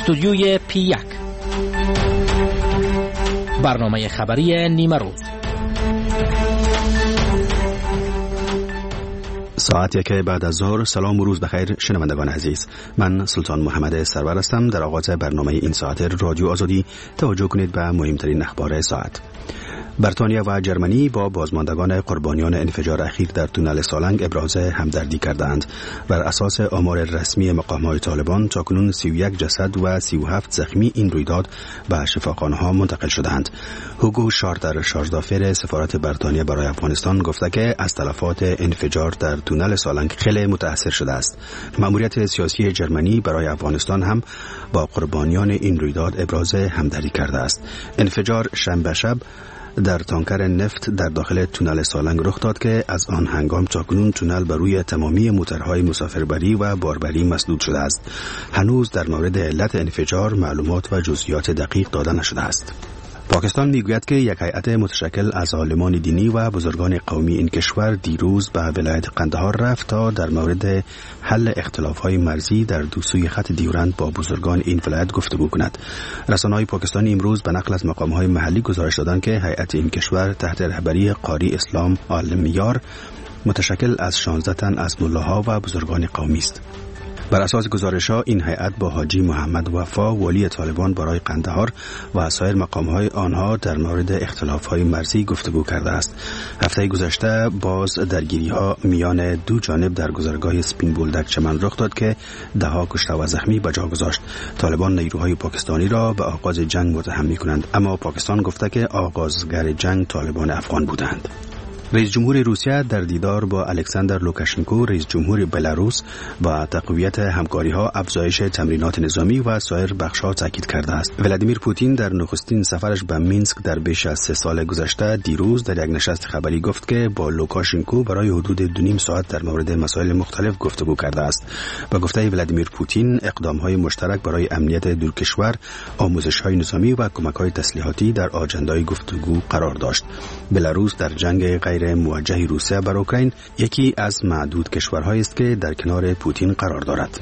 استودیوی P1 برنامه خبری نیمه روز. ساعت 1 بعد از ظهر. سلام و روز بخیر شنوندگان عزیز. من سلطان محمد سرور هستم. در آغاز برنامه این ساعت رادیو آزادی توجه کنید به مهمترین اخبار ساعت. بریتانیا و جرمنی با بازماندگان قربانیان انفجار اخیر در تونل سالنگ ابراز همدردی کردند. بر اساس آمار رسمی مقامات طالبان تاکنون 31 جسد و 37 زخمی این رویداد به شفاخانه‌ها منتقل شدند. هوگو شارتر، شارژدافر سفارت بریتانیا برای افغانستان، گفته که از تلفات انفجار در تونل سالنگ خیلی متاثر شده است. مأموریت سیاسی جرمنی برای افغانستان هم با قربانیان این رویداد ابراز همدردی کرده است. انفجار شنبه شب در تانکر نفت در داخل تونل سالنگ رخ داد که از آن هنگام تاکنون تونل بر روی تمامی موتورهای مسافربری و باربری مسدود شده است. هنوز در مورد علت انفجار معلومات و جزئیات دقیق داده نشده است. پاکستان میگوید که یک هیئت متشکل از عالمان دینی و بزرگان قومی این کشور دیروز به ولایت قندهار رفت تا در مورد حل اختلاف‌های مرزی در دو سوی خط دیورند با بزرگان این ولایت گفتگو کند. رسانه‌های پاکستانی امروز به نقل از مقام‌های محلی گزارش دادند که هیئت این کشور تحت رهبری قاری اسلام عالمیار متشکل از 16 تن از ملاها و بزرگان قومی است. بر اساس گزارش‌ها این هیئت با حاجی محمد وفا والی طالبان برای قندهار و سایر مقام‌های آنها در مورد اختلاف‌های مرزی گفتگو کرده است. هفته گذشته باز درگیری‌ها میان دو جانب در گذرگاه سپین بولدک چمن رخ داد که ده‌ها کشته و زخمی به جا گذاشت. طالبان نیروهای پاکستانی را به آغاز جنگ متهم می‌کنند، اما پاکستان گفته که آغازگر جنگ طالبان افغان بودند. رئیس جمهور روسیه در دیدار با الکساندر لوکاشنکو رئیس جمهور بلاروس با تقویت همکاری‌ها، افزایش تمرینات نظامی و سایر بخش‌ها تاکید کرده است. ولادیمیر پوتین در نخستین سفرش به مینسک در بیش از 3 سال گذشته دیروز در یک نشست خبری گفت که با لوکاشنکو برای حدود 2.5 ساعت در مورد مسائل مختلف گفتگو کرده است. با گفته ولادیمیر پوتین اقدام‌های مشترک برای امنیت دو کشور، آموزش‌های نظامی و کمک‌های تسلیحاتی در آجندای گفتگو قرار داشت. بلاروس در جنگ غیر موجه روسیه بر اوکراین یکی از معدود کشورهایی است که در کنار پوتین قرار دارد.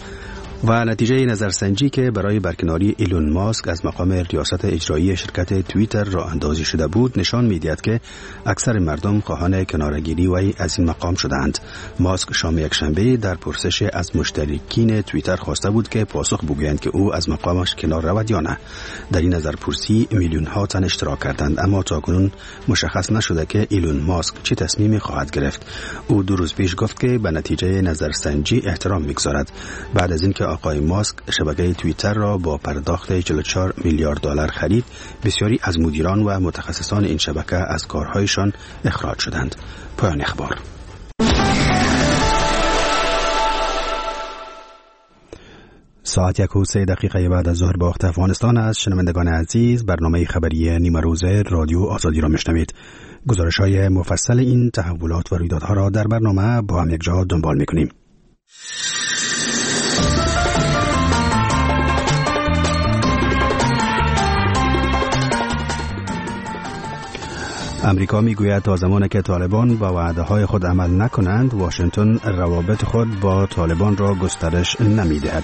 و نتیجه نظرسنجی که برای برکناری ایلون ماسک از مقام ریاست اجرایی شرکت توییتر راه اندازی شده بود نشان می‌دهد که اکثر مردم خواهان کناره‌گیری وی از این مقام شدند. ماسک شام یکشنبه در پرسش از مشترکین توییتر خواسته بود که پاسخ بگویند که او از مقامش کنار رود یا نه. در این نظرپرسی میلیون‌ها تن اشتراک کردند، اما تاکنون مشخص نشده که ایلون ماسک چه تصمیمی خواهد گرفت. او 2 روز پیش گفت که به نتیجه نظرسنجی احترام می‌گذارد. بعد از اینکه آقای ماسک شبکه توییتر را با پرداخت 44 میلیارد دلار خرید، بسیاری از مدیران و متخصصان این شبکه از کارهایشان اخراج شدند. پایان اخبار. ساعت 1:03 بعد از ظهر به وقت افغانستان است. شنوندگان عزیز، برنامه خبری نیمه روز رادیو آزادی را میشنوید. گزارش‌های مفصل این تحولات و رویدادها را در برنامه با هم یک جا دنبال می‌کنیم. امریکا میگوید تا زمانی که طالبان با وعده‌های خود عمل نکنند، واشنگتن روابط خود با طالبان را گسترش نمی‌دهد.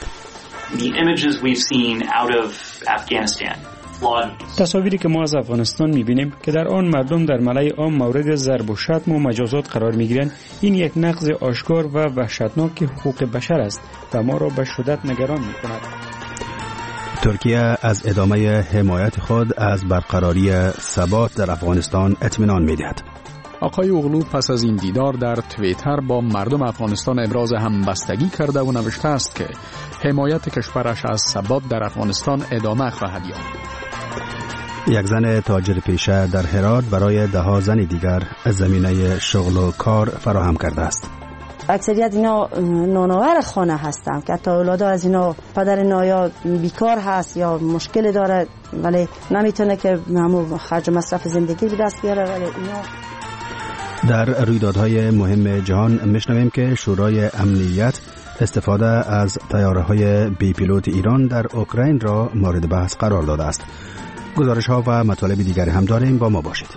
تصاویری که ما از افغانستان می‌بینیم که در آن مردم در ملأ عام مورد ضرب و شتم و مجازات قرار می‌گیرند، این یک نقض آشکار و وحشتناک حقوق بشر است و ما را به شدت نگران می‌کند. ترکیه از ادامه حمایت خود از برقراری ثبات در افغانستان اطمینان می‌دهد. آقای اوغلو پس از این دیدار در توییتر با مردم افغانستان ابراز همبستگی کرده و نوشته است که حمایت کشورش از ثبات در افغانستان ادامه خواهد یافت. یک زن تاجر پیشه در هرات برای 10 زن دیگر زمینه شغل و کار فراهم کرده است. اکثریت اینا نانآور خانه هستند که حتی اولاد از اینا پدر نایا بیکار هست یا مشکل داره ولی نمیتونه که همون خرج مصرف زندگی به دست بیاره. ولی اینا در رویدادهای مهم جهان میشنویم که شورای امنیت استفاده از طیاره‌های بی پیلوت ایران در اوکراین را مورد بحث قرار داده است. گزارش‌ها و مطالب دیگری هم داریم، با ما باشید.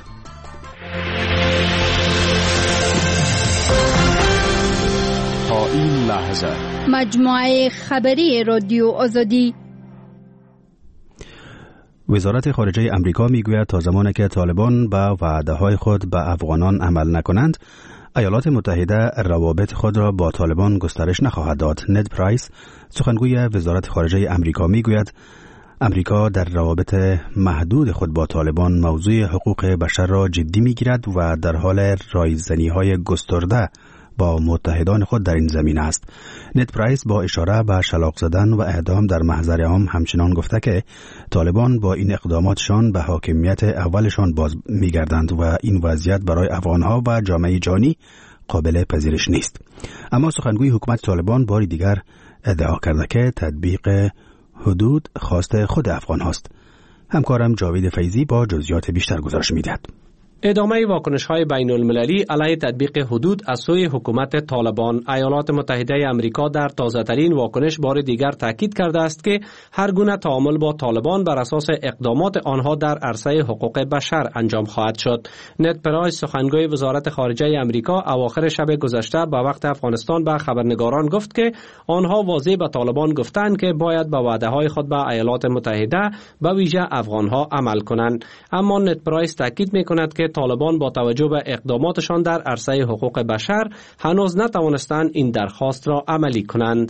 تا این لحظه مجموعه خبری رادیو آزادی وزارت خارجه امریکا میگوید تا زمانی که طالبان به وعده‌های خود به افغانان عمل نکنند، ایالات متحده روابط خود را با طالبان گسترش نخواهد داد. ند پرایس، سخنگوی وزارت خارجه امریکا، میگوید امریکا در روابط محدود خود با طالبان موضوع حقوق بشر را جدی میگیرد و در حال رایزنی‌های گسترده با متحدان خود در این زمینه است. ند پرایس با اشاره به شلاق زدن و اعدام در محضر عام همچنان گفته که طالبان با این اقداماتشان به حاکمیت اولشان باز میگردند و این وضعیت برای افغانها و جامعه جهانی قابل پذیرش نیست. اما سخنگوی حکومت طالبان باری دیگر ادعا کرده که تطبیق حدود خواست خود افغان هاست. همکارم جاوید فیضی با جزئیات بیشتر گزارش می‌دهد. ادامه واکنش‌های بین‌المللی علیه تطبیق حدود از سوی حکومت طالبان. ایالات متحده آمریکا در تازه‌ترین واکنش بار دیگر تاکید کرده است که هر گونه تعامل با طالبان بر اساس اقدامات آنها در عرصه حقوق بشر انجام خواهد شد. ند پرایس، سخنگوی وزارت خارجه آمریکا، اواخر شب گذشته به وقت افغانستان به خبرنگاران گفت که آنها واضح به طالبان گفتند که باید به وعده‌های خود به ایالات متحده به ویژه افغانها عمل کنند. اما ند پرایس تاکید می‌کند که طالبان با توجه به اقداماتشان در عرصه حقوق بشر هنوز نتوانستند این درخواست را عملی کنند.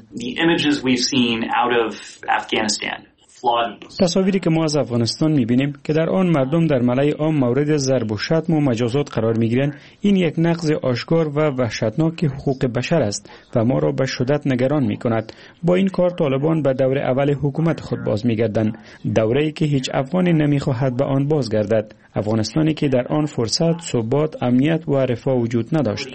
تصاویری که ما از افغانستان می‌بینیم که در آن مردم در ملأ عام مورد ضرب و شتم و مجازات قرار می‌گیرند، این یک نقض آشکار و وحشتناک حقوق بشر است و ما را به شدت نگران می‌کند. با این کار طالبان به دور اول حکومت خود باز می‌گردند، دوره‌ای که هیچ افغانی نمی‌خواهد به آن بازگردد، افغانستانی که در آن فرصت، ثبات، امنیت و رفاه وجود نداشت.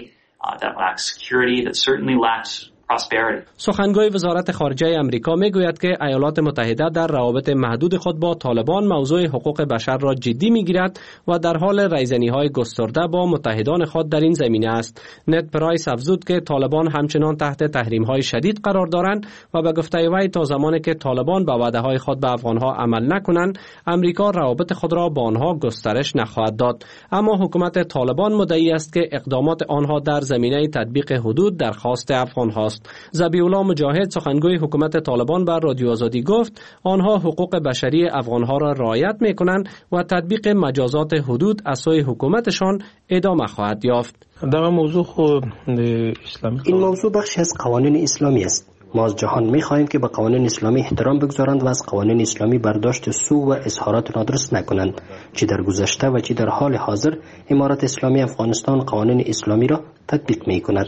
سخنگوی وزارت خارجه امریکا میگوید که ایالات متحده در روابط محدود خود با طالبان موضوع حقوق بشر را جدی میگیرد و در حال رایزنی‌های گسترده با متحدان خود در این زمینه است. ند پرایس افزود که طالبان همچنان تحت تحریم‌های شدید قرار دارند و به گفته وی تا زمانی که طالبان به وعده‌های خود به افغان‌ها عمل نکنند، امریکا روابط خود را با آنها گسترش نخواهد داد. اما حکومت طالبان مدعی است که اقدامات آنها در زمینه تطبیق حدود درخواست افغان‌هاست. ذبیح‌الله مجاهد، سخنگوی حکومت طالبان، بر رادیو آزادی گفت آنها حقوق بشری افغان‌ها را رعایت می‌کنند و تطبیق مجازات حدود از سوی حکومتشان ادامه خواهد یافت. در موضوع این موضوع بخشی از قوانین اسلامی است. ما از جهان می‌خواهیم که به قوانین اسلامی احترام بگذارند و از قوانین اسلامی برداشت سو و اظهارات نادرست نکنند. چی در گذشته و چی در حال حاضر امارت اسلامی افغانستان قوانین اسلامی را تطبیق می‌کند.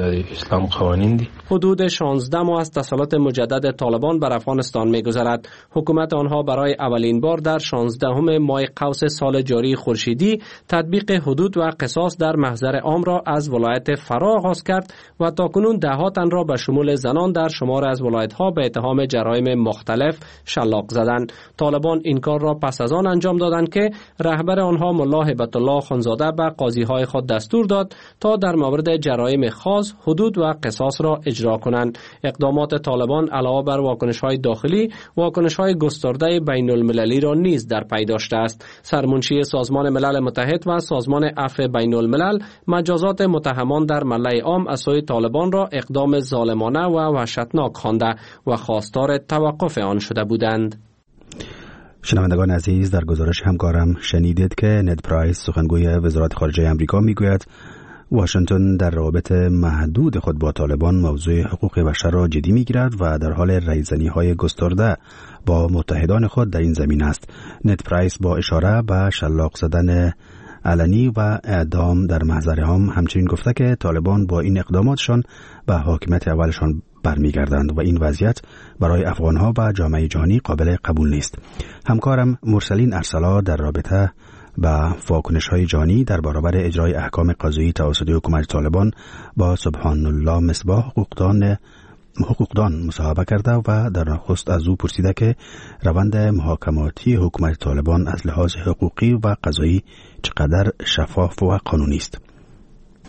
حدود 16 ماه از تسلط مجدد طالبان بر افغانستان می‌گذرد. حکومت آنها برای اولین بار در 16 ماه قوس سال جاری خورشیدی تطبیق حدود و قصاص در محضر عام را از ولایت فرا آغاز کرد و تاکنون ده‌ها تن را به شمول زنان در شمار از ولایت‌ها به اتهام جرایم مختلف شلاق زدند. طالبان این کار را پس از آن انجام دادند که رهبر آنها ملا هیبت الله خانزاده به قاضی‌های خود دستور داد تا در مورد جرایم خاص حدود و قصاص را اجرا کنند. اقدامات طالبان علاوه بر واکنش‌های داخلی، واکنش‌های گسترده بین‌المللی را نیز در پی داشته است. سرمنشی سازمان ملل متحد و سازمان عفو بین‌الملل مجازات متهمان در ملأ عام از سوی طالبان را اقدام ظالمانه و وحشتناک خوانده و خواستار توقف آن شده بودند. شنوندگان عزیز، در گزارش همکارم شنیدید که ند پرایس، سخنگوی وزارت خارجه آمریکا، میگوید واشنگتن در روابط محدود خود با طالبان موضوع حقوق بشر را جدی میگیرد و در حال رایزنی‌های گسترده با متحدان خود در این زمینه است. ند پرایس با اشاره به شلاق زدن علنی و اعدام در محضر عام همچنین گفته که طالبان با این اقداماتشان به حاکمیت اولشان برمیگردند و این وضعیت برای افغانها و جامعه جهانی قابل قبول نیست. همکارم مرسلین ارسلا در رابطه با واکنش‌های جهانی در برابر اجرای احکام قضایی توسط حکومت طالبان با سبحان الله مصباح حقوقدان مصاحبه کرده و در نخست از او پرسیده که روند محاکماتی حکومت طالبان از لحاظ حقوقی و قضایی چقدر شفاف و قانونی است.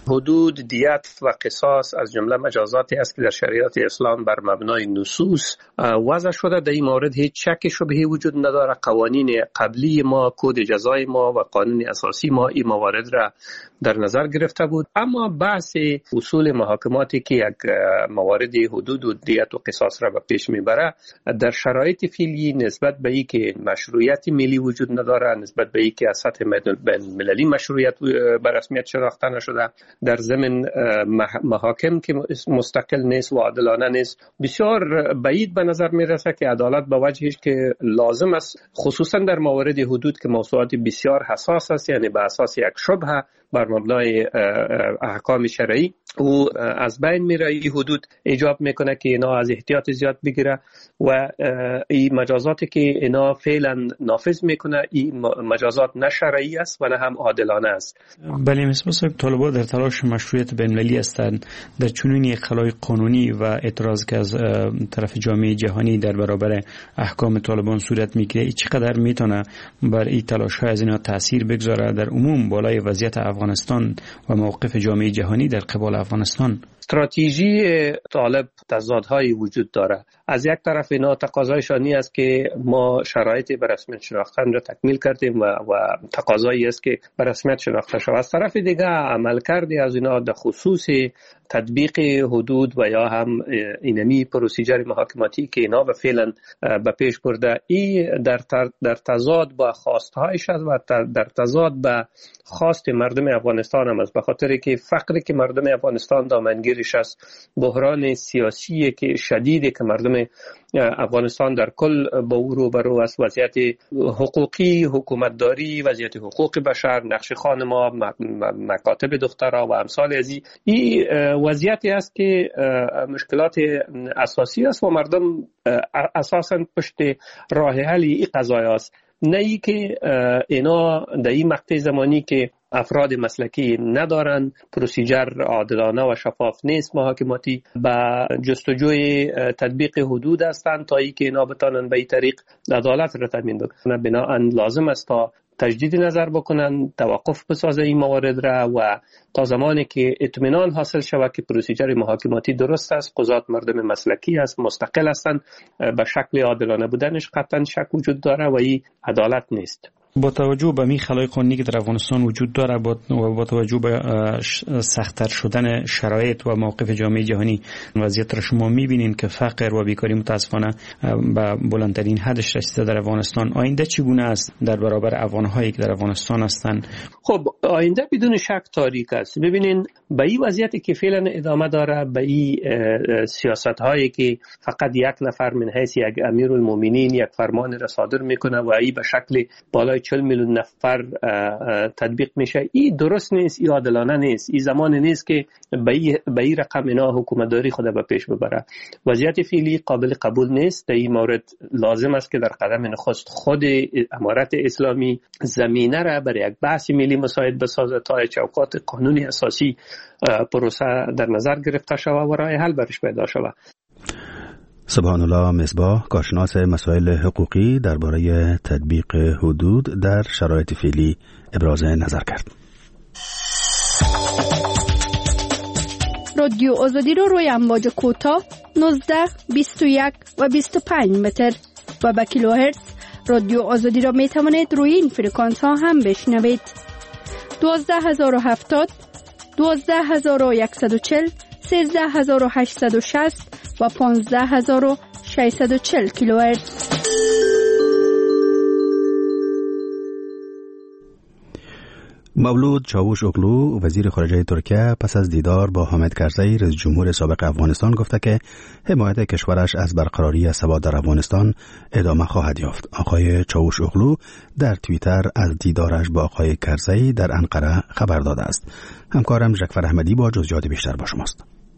حدود، دیت و قصاص از جمله مجازاتی است که در شریعت اسلام بر مبنای نصوص وضع شده. در این مورد هیچ شک شبهه‌ای وجود نداره. قوانین قبلی ما، کد جزای ما و قانون اساسی ما این موارد را در نظر گرفته بود. اما بحث اصول محاکماتی که یک موارد حدود و دیت و قصاص را به پیش میبره، در شرایط فعلی نسبت به این که مشروعیت ملی وجود نداره، نسبت به این که از سطح بین‌المللی مشروعیت به رسمیت شناخته نشده، در ضمن محاکم که مستقل نیست و عادلانه نیست، بسیار بعید به نظر میرسه که عدالت به وجهی که لازم است، خصوصا در موارد حدود که موضوعات بسیار حساس است، یعنی به اساس یک شبهه بر مبنای احکام شرعی او از بین میره. این حدود ایجاب میکنه که اینا از احتیاط زیاد بگیره و این مجازاتی که اینا فعلا نافذ میکنه این مجازات نه شرعی است و نه هم عادلانه است. بله، مثل طالبان در تلاش مشروعیت بین‌المللی هستند در چنین یک خلای قانونی و اعتراض که از طرف جامعه جهانی در برابر احکام طالبان صورت میگیره، چقدر میتونه بر این تلاش‌های از اینا تاثیر بگذاره در عموم بالای وضعیت افغانستان و موقف جامعه جهانی در قبال افغانستان؟ استراتژی طالب تضادهایی وجود داره. از یک طرف اینا تقاضایشان این است که ما شرایط به رسمیت شناختن را تکمیل کردیم و تقاضایی است که به رسمیت شناخته شود. از طرف دیگه عملکرد از اینا در خصوص تطبیق حدود و یا هم اینمی پروسیجر محاکماتی که اینا به فعلا به پیش برده، این در تضاد با خواستهایش است و در تضاد با خواست مردم افغانستان هم است، به خاطر که فقری که مردم افغانستان دامنگیرش است، بحران سیاسی که شدیدی که مردم افغانستان در کل با او روبرو است، وضعیت حقوقی، حکومتداری، وضعیت حقوق بشر، نقش خانم‌ها، مکاتب دخترها و امثال از این وضعیتی است که مشکلات اساسی است و مردم اساساً پشت راه حل این قضایا است. نه ای که اینا در این مقطع زمانی که افراد مسلکی ندارن، پروسیجر عادلانه و شفاف نیست محاکماتی، با جستجوی تطبیق حدود هستند تا ای که اینا بتانن به این طریق عدالت را تامین بکنن. بنابراین لازم است تا تجدید نظر بکنن، توقف بسازه این موارد را و تا زمانی که اطمینان حاصل شود که پروسیجر محاکماتی درست است، قضات مردم مسلکی است، مستقل هستند، به شکل عادلانه بودنش قطعا شک وجود داره و این عدالت نیست. با توجه به می خلای قانونی که در افغانستان وجود داره و با توجه به سخت‌تر شدن شرایط و موقف جامعه جهانی، وضعیت را شما می‌بینین که فقر و بیکاری متاسفانه به بلندترین حدش رسیده در افغانستان. آینده چگونه است در برابر افغان‌هایی که در افغانستان هستند؟ خب آینده بدون شک تاریک است. ببینین به این وضعیتی که فعلا ادامه داره، به این سیاست‌هایی که فقط یک نفر من حیث یک امیرالمومنین یک فرمان را صادر میکنه و این به شکل بالای 40 میلیون نفر تطبیق میشه، این درست نیست، این عادلانه نیست. این زمان نیست که به این رقم اینا حکومتداری خود به پیش ببره. وضعیت فعلی قابل قبول نیست. در این مورد لازم است که در قدم نخست خود امارت اسلامی زمینه را برای یک بحث ملی مساعد بسازه تا چوکات قانونی اساسی پروسه در نظر گرفته شود و راه حل برش پیدا شود. سبحان الله مصباح، کارشناس مسائل حقوقی، درباره تطبیق حدود در شرایط فعلی ابراز نظر کرد. رادیو آزادی رو روی امواج کوتاه 19، 21 و 25 متر و با کیلوهرتز رادیو آزادی را می توانید روی این فرکانس ها هم بشنوید. 12070 12140 13860 و 15640 کیلوهرتز. مولود چاوش اوغلو، وزیر خارجه ترکیه، پس از دیدار با حامد کرزی رئیس جمهور سابق افغانستان گفته که حمایت کشورش از برقراری ثبات در افغانستان ادامه خواهد یافت. آقای چاوش اوغلو در توییتر از دیدارش با آقای کرزی در انقره خبر داده است. همکارم ژکفر احمدی با جزئیات بیشتر با شماست.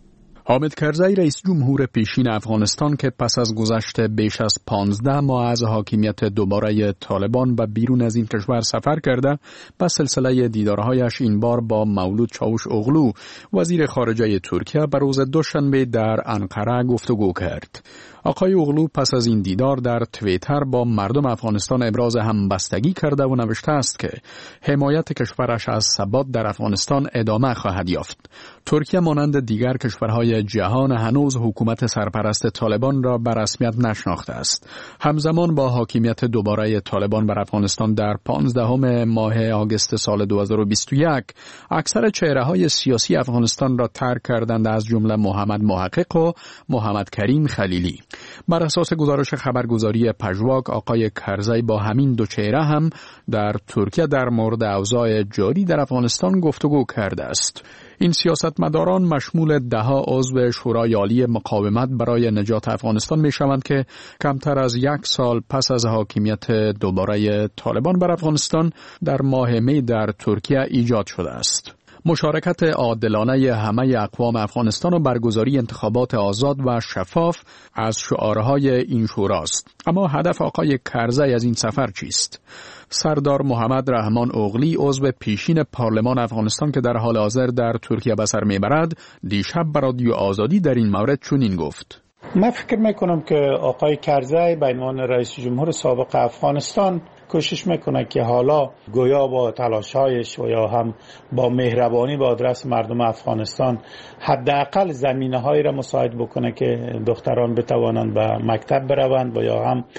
حامد کرزی رئیس جمهور پیشین افغانستان که پس از گذشت بیش از 15 ماه از حاکمیت دوباره طالبان و بیرون از این کشور سفر کرده، به سلسله دیدارهایش این بار با مولود چاوش اوغلو وزیر خارجه ترکیه به روز دوشنبه در انقره گفتگو کرد. آقای اوغلو پس از این دیدار در توییتر با مردم افغانستان ابراز همبستگی کرده و نوشته است که حمایت کشورش از ثبات در افغانستان ادامه خواهد یافت. ترکیه مانند دیگر کشورهای جهان هنوز حکومت سرپرست طالبان را به رسمیت نشناخته است. همزمان با حاکمیت دوباره طالبان بر افغانستان در 15 ماه آگوست سال 2021 اکثر چهره‌های سیاسی افغانستان را ترک کردند، از جمله محمد محقق و محمد کریم خلیلی. بر اساس گزارش خبرگزاری پژواک، آقای کرزی با همین دو چهره هم در ترکیه در مورد اوضاع جاری در افغانستان گفتگو کرده است. این سیاستمداران مشمول 10 عضو شورای عالی مقاومت برای نجات افغانستان می شوند که کمتر از 1 سال پس از حاکمیت دوباره طالبان بر افغانستان در ماه می در ترکیه ایجاد شده است. مشارکت عادلانه همه اقوام افغانستان و برگزاری انتخابات آزاد و شفاف از شعارهای این شوراست. اما هدف آقای کرزی از این سفر چیست؟ سردار محمد رحمان اوغلی عضو پیشین پارلمان افغانستان که در حال حاضر در ترکیه به سر میبرد، دیشب به رادیو آزادی در این مورد چنین گفت: من فکر میکنم که آقای کرزی به عنوان رئیس جمهور سابق افغانستان کوشش میکنه که حالا گویا با تلاش‌هایش و یا هم با مهربانی با آدرس مردم افغانستان حداقل زمینه‌هایی را مساعد بکنه که دختران بتوانند به مکتب بروند و یا هم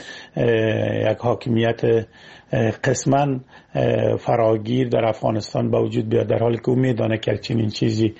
یک حاکمیت قسماً فراگیر در افغانستان به وجود بیاد، در حالی که او میدانه که چنین چیزی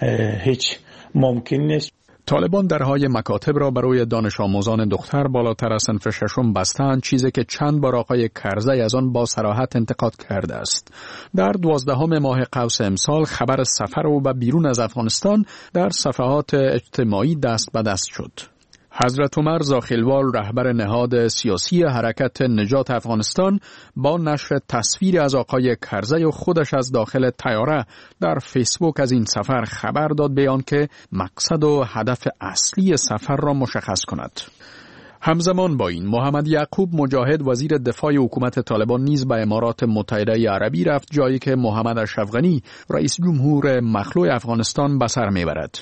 هیچ ممکن نیست. طالبان درهای مکاتب را برای دانش آموزان دختر بالاتر از صنف ششم بستند، چیزی که چند بار آقای کرزی از آن با صراحت انتقاد کرده است. در 12 ماه قوس امسال خبر سفر او به بیرون از افغانستان در صفحات اجتماعی دست به دست شد. حضرت عمر زاخیلوال رهبر نهاد سیاسی حرکت نجات افغانستان با نشر تصویر از آقای کرزی و خودش از داخل طیاره در فیسبوک از این سفر خبر داد، به آنکه مقصد و هدف اصلی سفر را مشخص کند. همزمان با این محمد یعقوب مجاهد وزیر دفاع حکومت طالبان نیز به امارات متحده عربی رفت، جایی که محمد اشرف غنی رئیس جمهور مخلوع افغانستان به سر میبرد.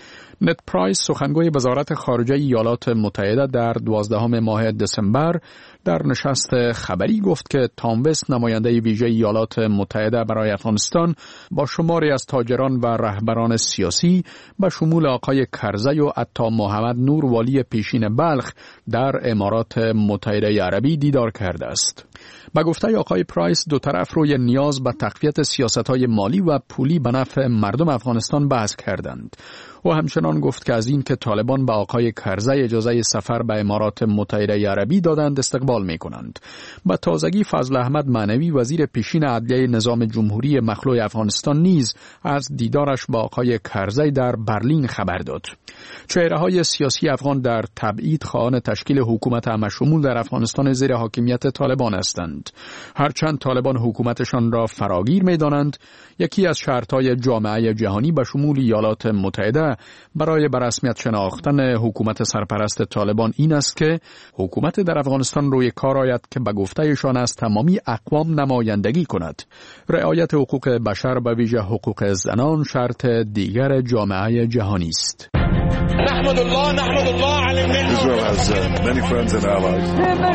نت پرایس سخنگوی وزارت خارجه ایالات متحده در 12 ماه دسامبر در نشست خبری گفت که تام وست نماینده ویژه ایالات متحده برای افغانستان با شماری از تاجران و رهبران سیاسی به شمول آقای کرزی و عطا محمد نور والی پیشین بلخ در امارات متحده عربی دیدار کرده است. با گفته آقای پرایس دو طرف روی نیاز به تقویت سیاست‌های مالی و پولی به نفع مردم افغانستان بحث کردند. و همچنان گفت که از این که طالبان به آقای کرزی اجازه سفر به امارات متحده عربی دادند استقبال می‌کنند. با تازگی فضل احمد معنوی وزیر پیشین عدلیه نظام جمهوری مخلوع افغانستان نیز از دیدارش با آقای کرزی در برلین خبر داد. چهره‌های سیاسی افغان در تبعید خواهان تشکیل حکومت همشمول در افغانستان زیر حاکمیت طالبان هستند. هرچند طالبان حکومتشان را فراگیر می‌دانند، یکی از شرط‌های جامعه جهانی به شمول ایالات متحده برای به رسمیت شناختن حکومت سرپرست طالبان این است که حکومت در افغانستان روی کار آید که به گفتهشان از تمامی اقوام نمایندگی کند. رعایت حقوق بشر به ویژه حقوق زنان شرط دیگر جامعه جهانی است. نحمد الله علی الملل. Israel has many friends and allies.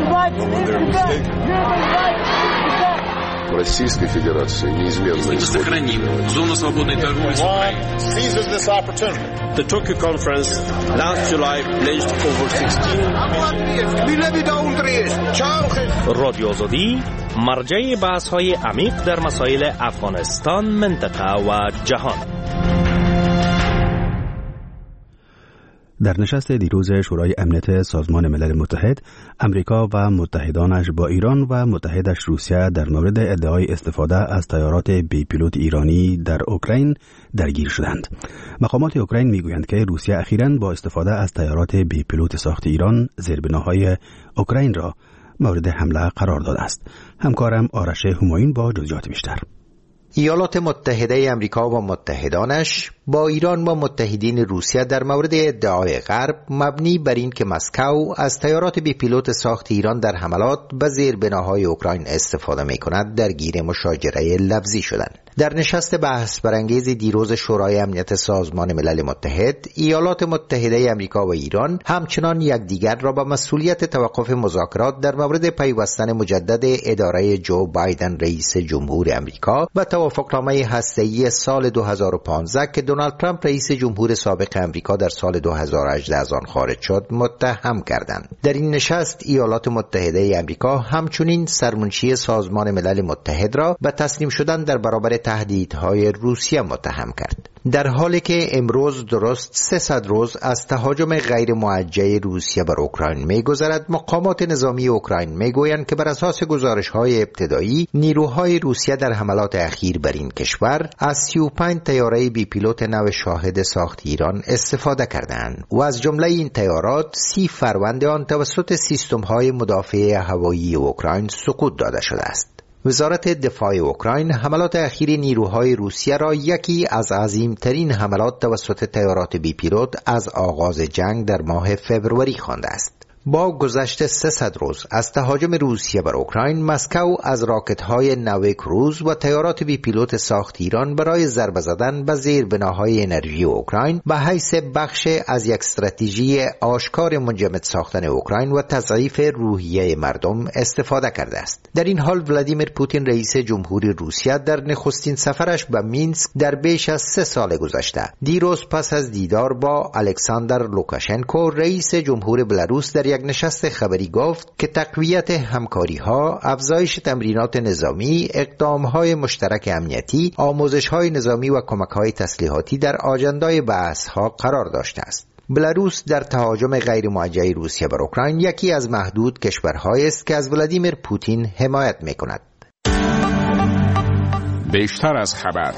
Российской Федерации неизменно сохраним зону свободной торговли с Украиной. Seizes this opportunity. The Tokyo conference last July pledged over 16 رادیو آزادی مرجع بحث‌های عمیق در مسائل افغانستان، منطقه و جهان. در نشست دیروز شورای امنیت سازمان ملل متحد، امریکا و متحدانش با ایران و متحدش روسیه در مورد ادعای استفاده از طیارات بی پیلوت ایرانی در اوکراین درگیر شدند. مقامات اوکراین میگویند که روسیه اخیراً با استفاده از طیارات بی پیلوت ساخت ایران زیربناهای اوکراین را مورد حمله قرار داده است. همکارم آرش همایون با جزئیات بیشتر. ایالات متحده امریکا و متحدانش با ایران و متحدین روسیه در مورد ادعای غرب مبنی بر این که مسکو از طیارات بی پیلوت ساخت ایران در حملات به زیربناهای اوکراین استفاده می‌کند درگیر مشاجره لفظی شدند. در نشست بحث برانگیز دیروز شورای امنیت سازمان ملل متحد، ایالات متحده آمریکا و ایران همچنان یکدیگر را به مسئولیت توقف مذاکرات در مورد پیوستن مجدد اداره جو بایدن رئیس جمهور آمریکا و توافقنامه هسته‌ای سال 2015 که دونالد ترامپ رئیس جمهور سابق آمریکا در سال 2018 از آن خارج شد متهم کردند. در این نشست ایالات متحده آمریکا همچنین سرمنشی سازمان ملل متحد را به تسلیم شدن در برابر تهدیدهای روسیه متهم کرد. در حالی که امروز درست 300 روز از تهاجم غیر موجه روسیه بر اوکراین می‌گذرد، مقامات نظامی اوکراین می‌گویند که بر اساس گزارش‌های ابتدایی نیروهای روسیه در حملات اخیر بر این کشور از 35 طیاره بی پیلوت نو شاهد ساخت ایران استفاده کردند و از جمله این طیارات 30 فروند آن توسط سیستم‌های مدافع هوایی اوکراین سقوط داده شده است. وزارت دفاع اوکراین حملات اخیر نیروهای روسیه را یکی از عظیمترین حملات توسط طیارات بی پیلوت از آغاز جنگ در ماه فوریه خوانده است. با گذشت 300 روز از تهاجم روسیه بر اوکراین، مسکو از راکت‌های نو کروز و طیارات بی پیلوت ساخت ایران برای ضربه زدن به زیربناهای انرژی اوکراین به حیث بخش از یک استراتژی آشکار منجمد ساختن اوکراین و تضعیف روحیه مردم استفاده کرده است. در این حال ولادیمیر پوتین رئیس جمهوری روسیه در نخستین سفرش به مینسک در بیش از 3 سال گذشته دیروز پس از دیدار با الکساندر لوکاشنکو رئیس جمهور بلاروس در یک نشست خبری گفت که تقویت همکاری‌ها، افزایش تمرینات نظامی، اقدام‌های مشترک امنیتی، آموزش‌های نظامی و کمک‌های تسلیحاتی در آجندای بحث‌ها قرار داشته است. بلاروس در تهاجم غیر موجه روسیه بر اوکراین یکی از محدود کشورهایی است که از ولادیمیر پوتین حمایت می‌کند. بیشتر از خبر.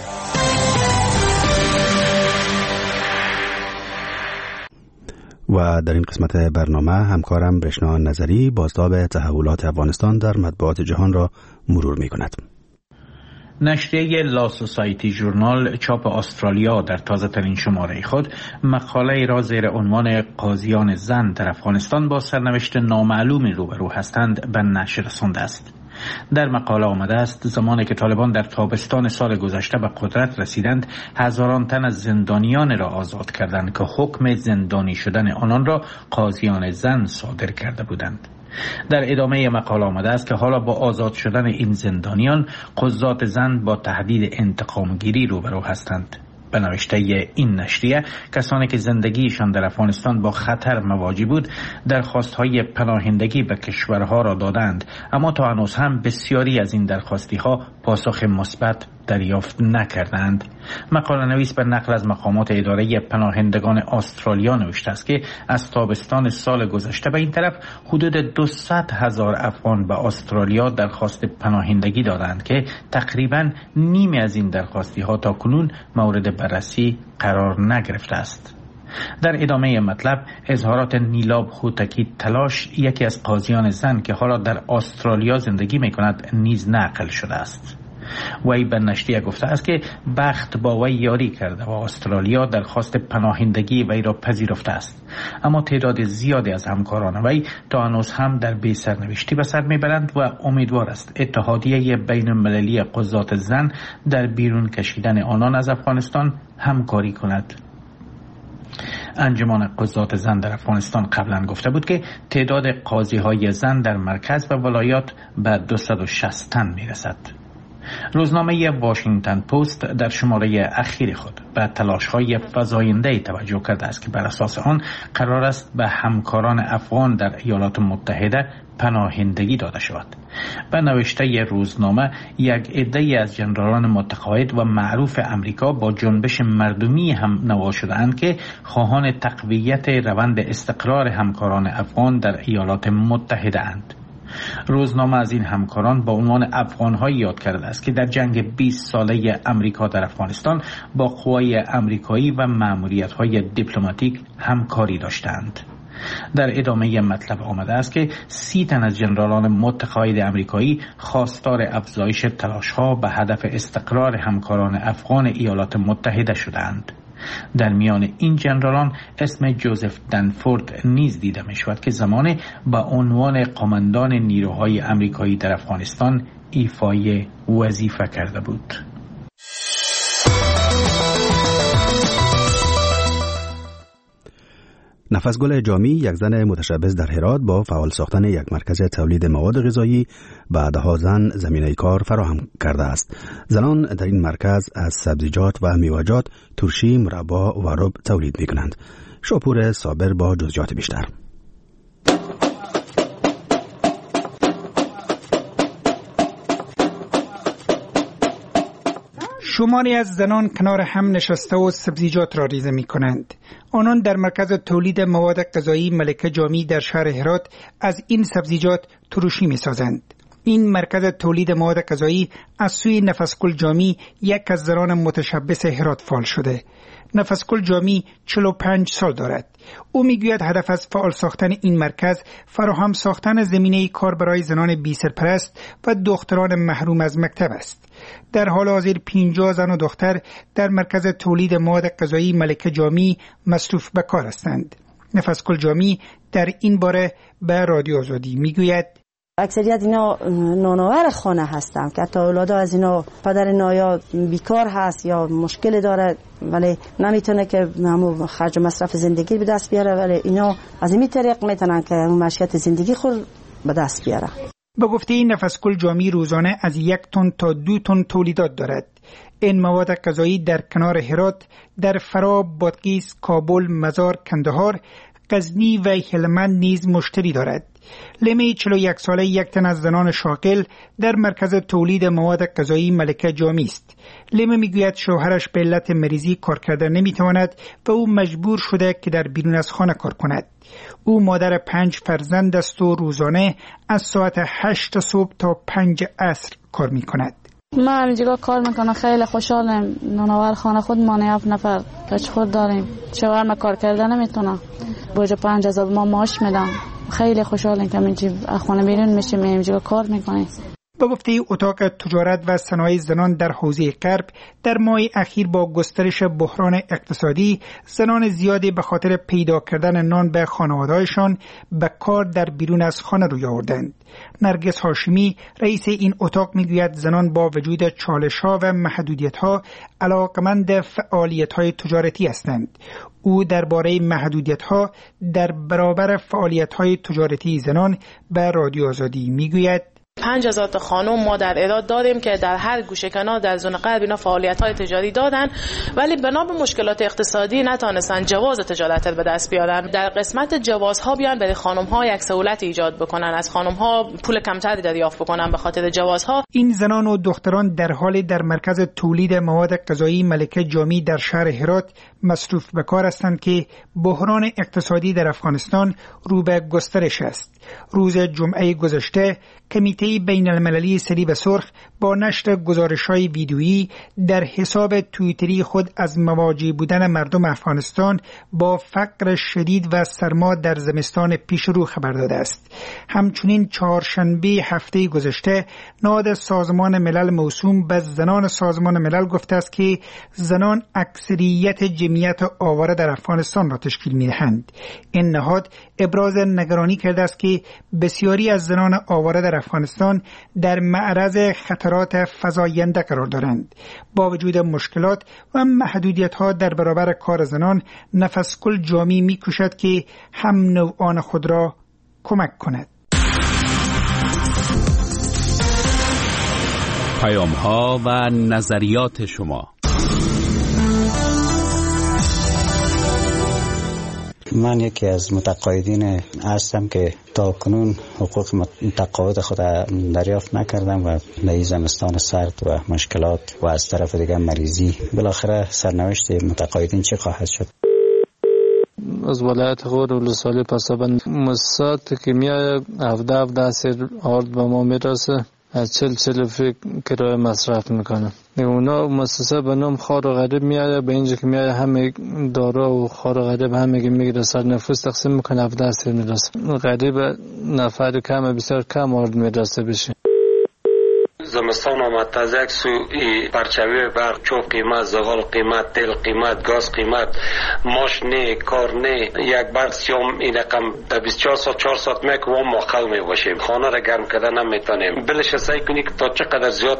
و در این قسمت برنامه همکارم برشنا نظری بازتاب تحولات افغانستان در مطبوعات جهان را مرور می کند. نشریه لا سوسایتی ژورنال چاپ استرالیا در تازه ترین شماره خود مقاله را زیر عنوان قاضیان زن در افغانستان با سرنوشت نامعلومی روبرو هستند به نشر رسانده است. در مقاله آمده است زمانی که طالبان در تابستان سال گذشته به قدرت رسیدند، هزاران تن از زندانیان را آزاد کردند که حکم زندانی شدن آنان را قاضیان زن صادر کرده بودند. در ادامه مقاله آمده است که حالا با آزاد شدن این زندانیان، قضات زن با تهدید انتقام گیری روبرو هستند. به نوشته این نشریه، کسانی که زندگیشان در افغانستان با خطر مواجه بود درخواست‌های پناهندگی به کشورها را دادند، اما تا هنوز هم بسیاری از این درخواستی‌ها پاسخ مثبت دریافت نکردند. مقاله نویس به نقل از مقامات اداره پناهندگان استرالیا نوشته است که از تابستان سال گذشته به این طرف حدود 200,000 افغان به استرالیا درخواست پناهندگی دادند که تقریباً نیمی از این درخواستی‌ها تا کنون مورد بررسی قرار نگرفته است. در ادامه مطلب اظهارات نیلاب خوتکی تلاش، یکی از قاضیان زن که حالا در استرالیا زندگی می‌کند، نیز نقل شده است. وی به نشریه گفته است که بخت با وی یاری کرده و استرالیا درخواست پناهندگی وی را پذیرفته است، اما تعداد زیادی از همکاران وی تا هنوز هم در بی سرنوشتی به سر میبرند و امیدوار است اتحادیه بین المللی قضات زن در بیرون کشیدن آنان از افغانستان همکاری کند. انجمن قضات زن در افغانستان قبلا گفته بود که تعداد قاضی‌های زن در مرکز و ولایات به 260 تن میرسد. روزنامه واشنگتن پست در شماره اخیر خود به تلاش‌های فزاینده توجه کرده است که بر اساس آن قرار است به همکاران افغان در ایالات متحده پناهندگی داده شود. به نوشته روزنامه، یک عده از ژنرالان متقاعد و معروف امریکا با جنبش مردمی هم نوا شده‌اند که خواهان تقویت روند استقرار همکاران افغان در ایالات متحده اند. روزنامه از این همکاران با عنوان افغان‌هایی یاد کرده است که در جنگ 20 ساله امریکا در افغانستان با قوای امریکایی و مأموریت‌های دیپلماتیک همکاری داشتند. در ادامه مطلب آمده است که 30 تن از ژنرالان متقاعد امریکایی خواستار افزایش تلاش‌ها به هدف استقرار همکاران افغان ایالات متحده شدند. در میان این جنرالان اسم جوزف دنفورد نیز دیده می شود که زمان با عنوان قماندان نیروهای امریکایی در افغانستان ایفای وظیفه کرده بود. نفسگل جامی، یک زن متشبث در هرات، با فعال ساختن یک مرکز تولید مواد غذایی بعدها زن زمینه کار فراهم کرده است. زنان در این مرکز از سبزیجات و میوه‌جات، ترشی، مربا و رب تولید می کنند. شاپور صابر با جزئیات بیشتر. شماری از زنان کنار هم نشسته و سبزیجات را ریزه می کنند. آنان در مرکز تولید مواد غذایی ملکه جامی در شهر هرات از این سبزیجات ترشی می سازند. این مرکز تولید مواد غذایی از سوی نفسگل جامی، یک از زنان متشبث هرات فعال شده. نفسگل جامی 45 سال دارد. او میگوید هدف از فعال ساختن این مرکز فراهم ساختن زمینه کار برای زنان بی سرپرست و دختران محروم از مکتب است. در حال حاضر 50 زن و دختر در مرکز تولید مواد غذایی ملکه جامی مصروف به کار هستند. نفسگل جامی در این باره به رادیو آزادی میگوید اکثریت اینا نانآور خانه هستن که تا اولادا از اینا پدر نایا بیکار هست یا مشکل داره ولی نمیتونه که همون خرج مصرف زندگی به دست بیاره، ولی اینا از این طریق میتونن که معیشت زندگی خود به دست بیاره. به گفته نفسگل جامی روزانه از 1 تن تا 2 تن تولیدات دارد. این مواد غذایی در کنار هرات، در فرا، بادغیس، کابل، مزار، کندهار، غزنی و هلمند نیز مشتری دارد. لیمه 41 ساله یک تن از زنان شاغل در مرکز تولید مواد غذایی ملکه جامی است. لیمه میگوید شوهرش به علت مریضی کار کردن نمیتواند و او مجبور شده که در بیرون از خانه کار کند. او مادر 5 فرزند است و روزانه از ساعت 8 صبح تا 5 عصر کار میکند. ما همینجا کار میکنم، خیلی خوشحالم. نانآور خانه خود ما 7 نفر بچه خود داریم. شوهر ما کار کردن نمیتونه، بوجه 5000 ما معاش میدم. خیلی خوشحالم که همینجا خانه بیرون میشیم، همینجا کار میکنیم. با گفته اتاق تجارت و صنایع زنان در حوزه غرب در ماه اخیر با گسترش بحران اقتصادی، زنان زیادی به خاطر پیدا کردن نان به خانواده‌هایشان به کار در بیرون از خانه روی آوردند. نرگس هاشمی رئیس این اتاق میگوید زنان با وجود چالش‌ها و محدودیت‌ها علاقمند فعالیت‌های تجارتی هستند. او درباره محدودیت‌ها در برابر فعالیت‌های تجارتی زنان به رادیو آزادی میگوید 5000 تا خانم ما در اعداد دادیم که در هر گوشه کنار در زون غرب اینا فعالیت‌های تجاری دادن، ولی بنا به مشکلات اقتصادی نتونستن جواز تجارت به دست بیارن. در قسمت جوازها بیان برای خانم‌ها یک سهولت ایجاد بکنن، از خانم‌ها پول کمتری دریافت بکنن به خاطر جوازها. این زنان و دختران در حال در مرکز تولید مواد غذایی ملکه جامی در شهر هرات مصروف به کار هستند که بحران اقتصادی در افغانستان رو به گسترش است. روز جمعه گذشته کمیته بین المللی صلیب سرخ با نشر گزارش‌های ویدیویی در حساب توییتری خود از مواجه بودن مردم افغانستان با فقر شدید و سرما در زمستان پیش رو خبر داده است. همچنین چهارشنبه هفته گذشته نهاد سازمان ملل موسوم به زنان سازمان ملل گفته است که زنان اکثریت جمعیت آواره در افغانستان را تشکیل می‌دهند. این نهاد ابراز نگرانی کرده است که بسیاری از زنان آواره در افغانستان در معرض خطرات فزاینده قرار دارند. با وجود مشکلات و محدودیت‌ها در برابر کار زنان، نفسگل جامی می‌کوشد که هم نوعان خود را کمک کند. پیام‌ها و نظریات شما. من یکی از متقاعدین هستم که تا کنون حقوق متقاعد خود دریافت نکردم و در زمستان سرد و مشکلات و از طرف دیگر مریضی، بالاخره سرنوشت متقاعدین چه خواهد شد؟ از ولایت غور ولسوالی پسابند مساعد که میاد 17 سر آرد به ما میرسه، از 40 فکر کرایه مصرف میکنه. اونا مؤسسه به نام خار و غریب میاد، به اینجا که میاد همه دارا و خار و غریب همه میگیره سر نفوس تقسیم میکنه، 17 سر میرسه. غریب نفر کم بسیار کم آرد میرسه بشه. زمستان آمد از یک سو پرچوی برق چوب قیمت، زغال قیمت، تیل قیمت، گاز قیمت، ماش نه، کار نه، یک برق سیام این رقم در 24 ساعت 4 ساعت میک و ما خل می باشیم، خانه را گرم کردن نمیتونیم. بلش سعی کنی که تا چقدر زیاد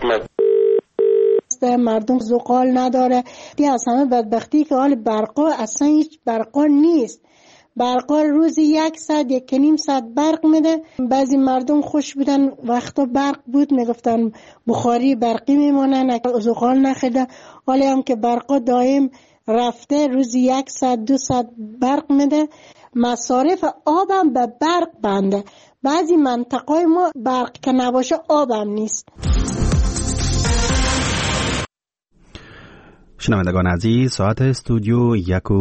مردم زغال نداره. دی از همه بدبختی که حال برقا اصلا هیچ برقا نیست. برقا روزی 1 ساعت 1.5 ساعت برق میده. بعضی مردم خوش بودن وقتا برق بود میگفتن بخاری برقی میمونن، زغال نخیده. حالا هم که برقا دائم رفته روزی 1 ساعت 2 ساعت برق میده. مصارف آبم به برق بنده. بعضی منطقه ما برق که نباشه آبم نیست. شنوندگان عزیز، ساعت استودیو 1